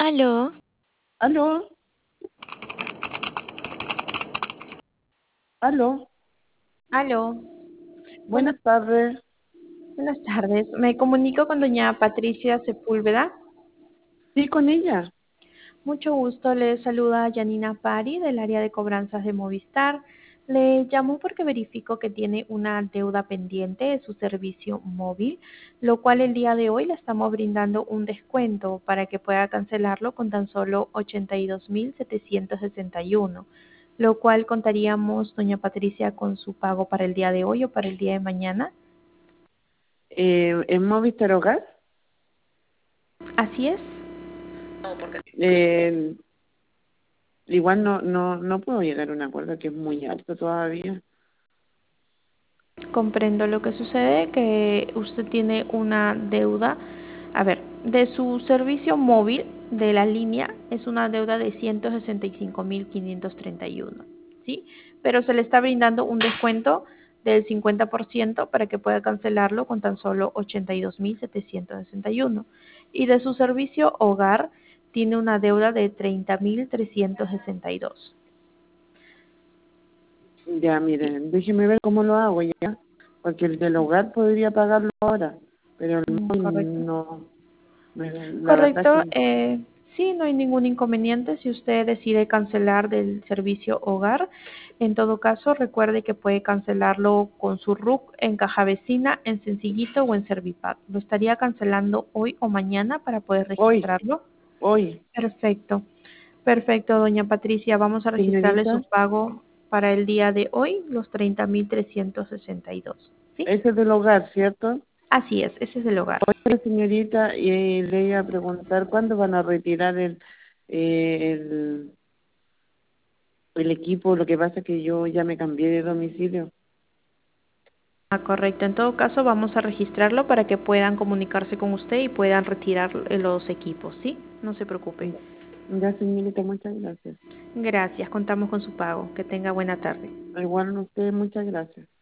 Aló, Aló, aló, aló. Buenas, buenas tardes. buenas tardes. Me comunico con doña Patricia Sepúlveda. Sí, con ella. Mucho gusto. Le saluda Janina Pari del área de cobranzas de Movistar. Le llamo porque verifico que tiene una deuda pendiente de su servicio móvil, lo cual el día de hoy le estamos brindando un descuento para que pueda cancelarlo con tan solo 82.761, lo cual contaríamos, doña Patricia, con su pago para el día de hoy o para el día de mañana. ¿En Movistar Hogar? Así es. Eh, igual no puedo llegar a un acuerdo que es muy alto todavía. Comprendo lo que sucede, que usted tiene una deuda, a ver, de su servicio móvil de la línea es una deuda de 165.531, ¿sí? Pero se le está brindando un descuento del 50% para que pueda cancelarlo con tan solo 82.761. Y de su servicio hogar tiene una deuda de 30.362. Ya, miren, déjeme ver cómo lo hago ya, porque el del hogar podría pagarlo ahora, pero el Correcto. móvil no, la verdad Correcto, que sí, no hay ningún inconveniente si usted decide cancelar del servicio hogar. En todo caso, recuerde que puede cancelarlo con su RUC en caja vecina, en Sencillito o en Servipack. ¿Lo estaría cancelando hoy o mañana para poder hoy, registrarlo? hoy, Perfecto, perfecto, doña Patricia. Vamos a registrarle su señorita, pago para el día de hoy, los 30.362. ¿Sí? ese es del hogar, ¿cierto? Así es, ese es el hogar. Oye, señorita, le iba a preguntar, ¿cuándo van a retirar el, el equipo? Lo que pasa es que yo ya me cambié de domicilio. Ah, correcto. En todo caso, vamos a registrarlo para que puedan comunicarse con usted y puedan retirar los equipos, ¿sí? No se preocupe. Ya, ya, señorita, muchas gracias. Gracias, contamos con su pago. Que tenga buena tarde. Igual a usted, muchas gracias.